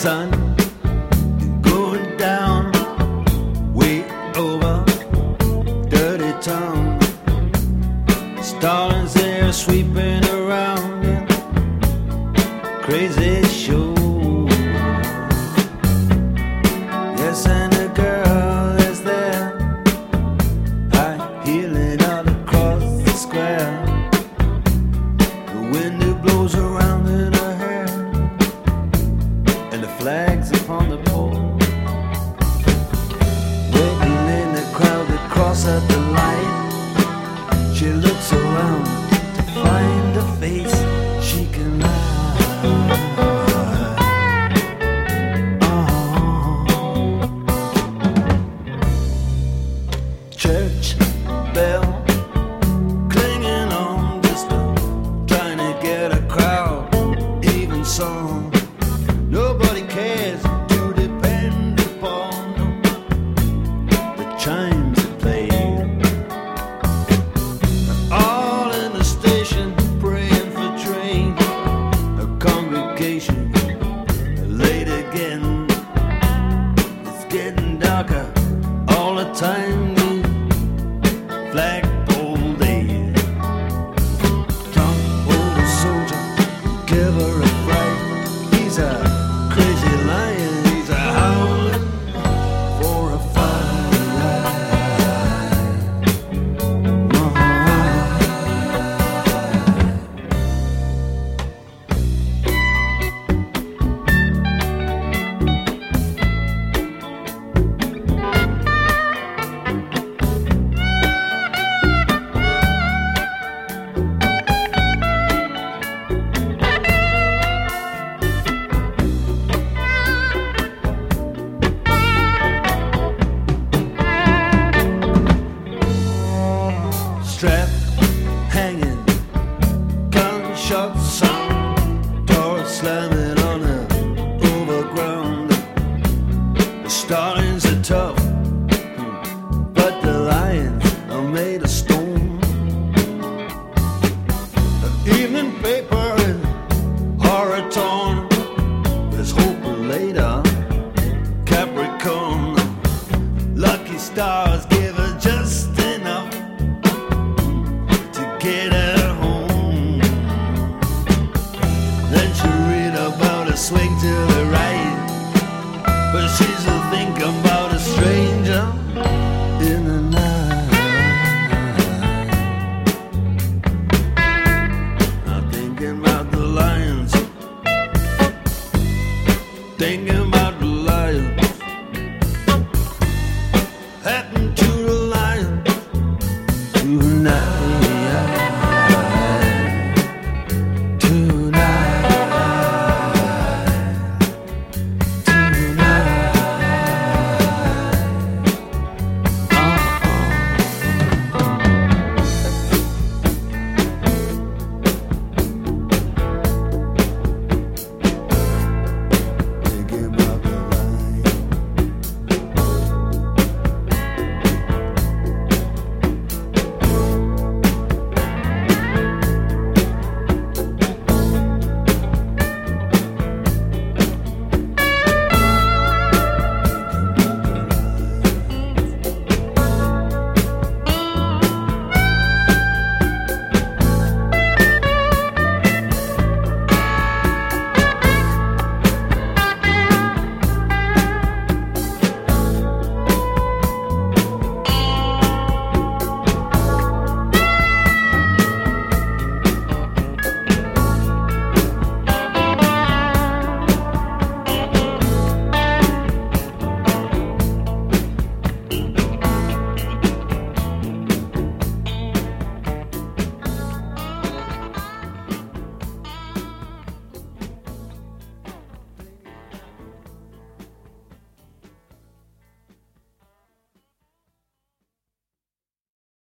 sun going down way over dirty town. Starlings there sweeping around in crazy show. Yes, and a girl is there, high heeling all across the square. The wind it blows around in her hair, and the flags upon the pole. Waiting in the crowd to cross at the light, she looks around to find a face she can like. Church bell clinging on distant, trying to get a crowd even song. Nobody cares to depend upon the chimes that play. All in the station praying for train, a congregation late again. It's getting darker all the time. Flagpole day. Tom, old soldier, give her a fright. He's a crazy lion, he's a howling for a strap hanging, gunshot sound, door slamming on the overground. The starlings are tough, but the lions are made of stone. The evening paper is horror torn. There's hope later, Capricorn. Lucky stars give her just enough to get her home. Then she read about a swing to the right, but she's a thinking about